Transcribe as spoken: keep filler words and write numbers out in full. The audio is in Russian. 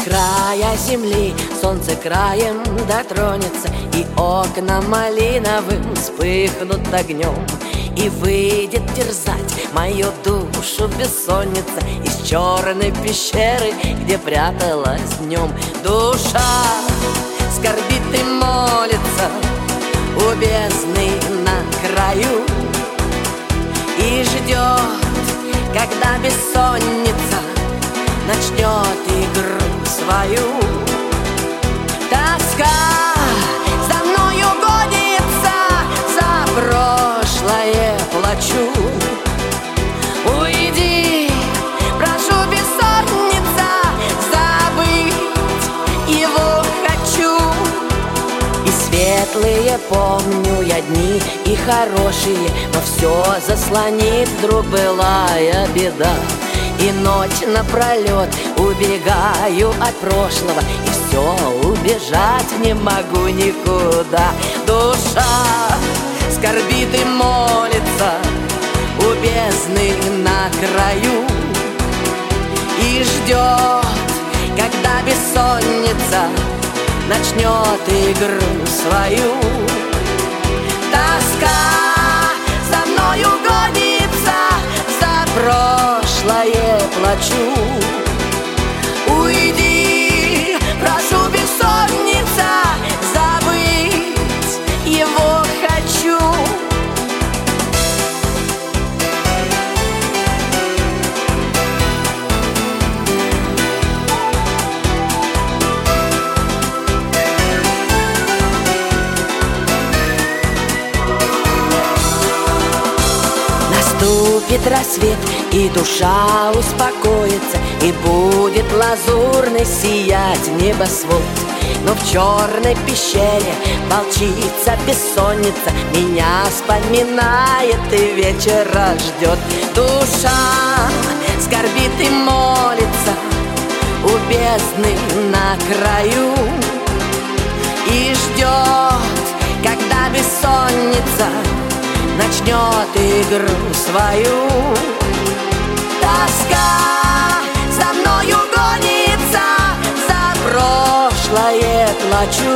края земли солнце краем дотронется, и окна малиновым вспыхнут огнем, и выйдет терзать мою душу бессонница из черной пещеры, где пряталась днем. Душа скорбит и молится у бездны на краю и ждет, когда бессонница начнет игру свою. Тоска за мною гонится, за прошлое плачу. Уйди, прошу, бессонница, забыть его хочу. И светлые помню я дни, и хорошие, но все заслонит вдруг былая беда. И ночь напролет убегаю от прошлого, и все, убежать не могу никуда. Душа скорбит и молится у бездны на краю и ждет, когда бессонница начнет игру свою. Тоска за мною гонится, за прошлое плачу. Уйди, прошу, бессонница, забыть его хочу. Наступит рассвет, и душа успокоится, и будет лазурный сиять небосвод. Но в черной пещере волчица бессонница меня вспоминает и вечера ждет. Душа скорбит и молится у бездны на краю и ждет, когда бессонница начнет игру свою. Тоска за мною гонится, за прошлое плачу.